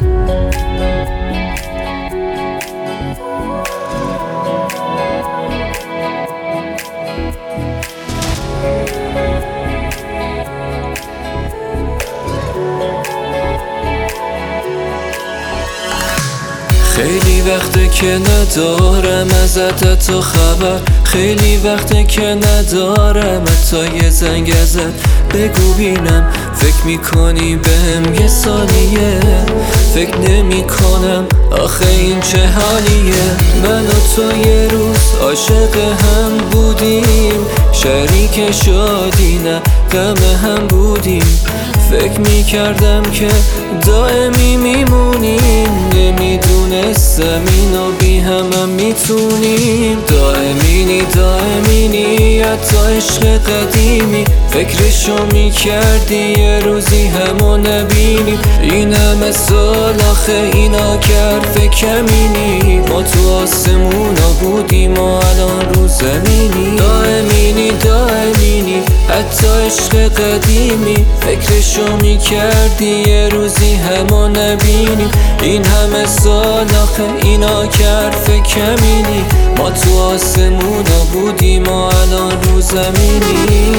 خیلی وقته که ندارم ازت حتی خبر، خیلی وقته که ندارم حتی یه زنگ ازت. بگو بینم فکر میکنی بهم یه ثانیه؟ فکر نمی کنم آخه این چه حالیه. من و تو یه روز عاشق هم بودیم، شریک شادی نه غم هم بودیم. فکر میکردم که دائمی میمونیم، نمیدونستم اینو بی هم میتونیم. دائمینی حتی عشق قدیمی، فکرشو میکردی یه روزی همو نبینیم. این همه سال آخه اینا کرد کمینی، ما تو آسمونا بودیم و الان رو زمینی. دائمینی حتی عشق قدیمی، فکرشو میکردی یه روزی همو نبینیم. این همه سال آخه اینا کرد کمینی، ما تو آسمونا بودیم و الان رو زمینی.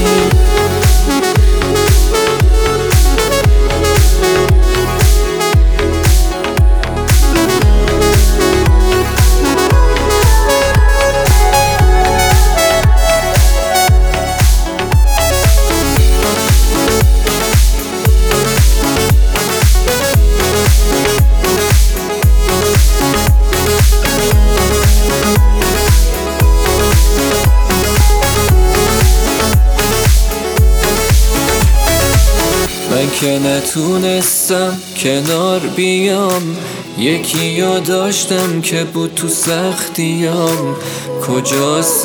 من که نتونستم کنار بیام، یکی رو داشتم که بود تو سختیام. کجاست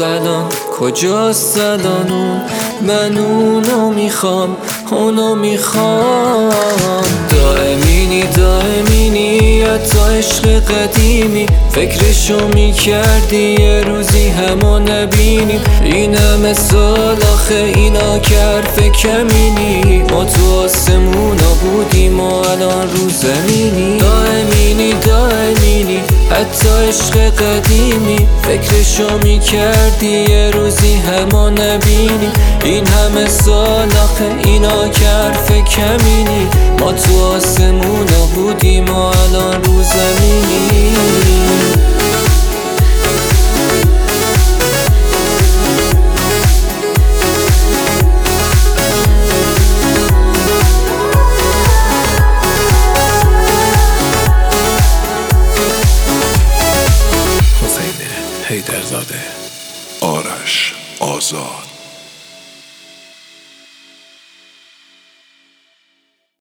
الان اون؟ من اونو میخوام، اونو میخوام. دائمینی حتی عشق قدیمی، فکرشو میکردی یه روزی همو نبینیم. این همه سال آخه اینا کرد کمینی، ما تو آسمونا بودیم و الان رو زمینی. دائمینی حتی عشق قدیمی، فکرشو میکردی یه روزی همو نبینیم. این همه سال آخه اینا کرد کمینی، ما تو آسمونا بودیم و الان رو زمینی. حسین حیدرزاده، آرش آزاد.